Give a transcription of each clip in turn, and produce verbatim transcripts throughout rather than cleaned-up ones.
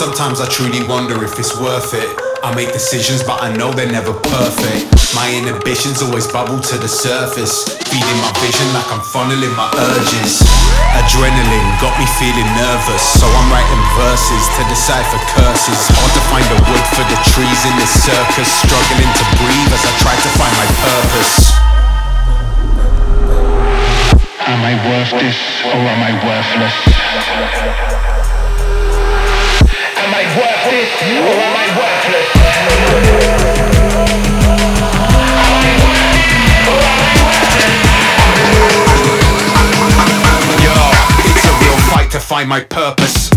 Sometimes I truly wonder if it's worth it. I make decisions but I know they're never perfect. My inhibitions always bubble to the surface, feeding my vision like I'm funneling my urges. Adrenaline got me feeling nervous, so I'm writing verses to decipher curses. Hard to find the wood for the trees in this circus, struggling to breathe as I try to find my purpose. Am I worth this or am I worthless? Am I worth this or am I worthless? Yo, it's a real fight to find my purpose.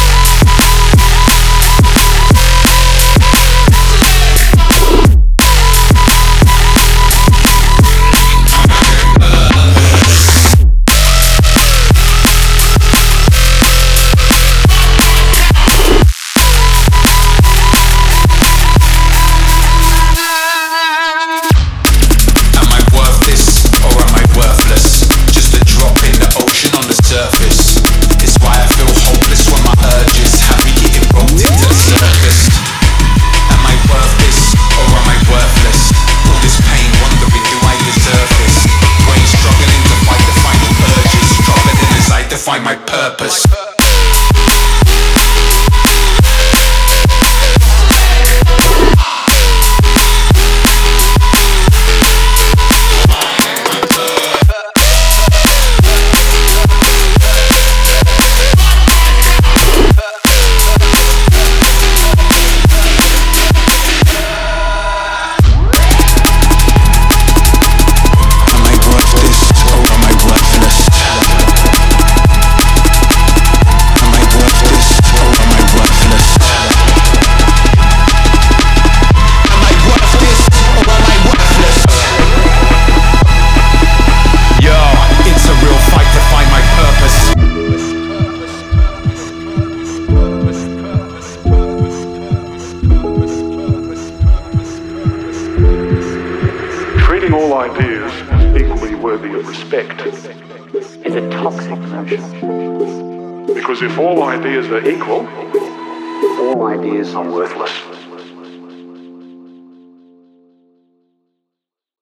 Find my purpose. Treating all ideas as equally worthy of respect is a toxic notion. Because if all ideas are equal, all ideas are worthless.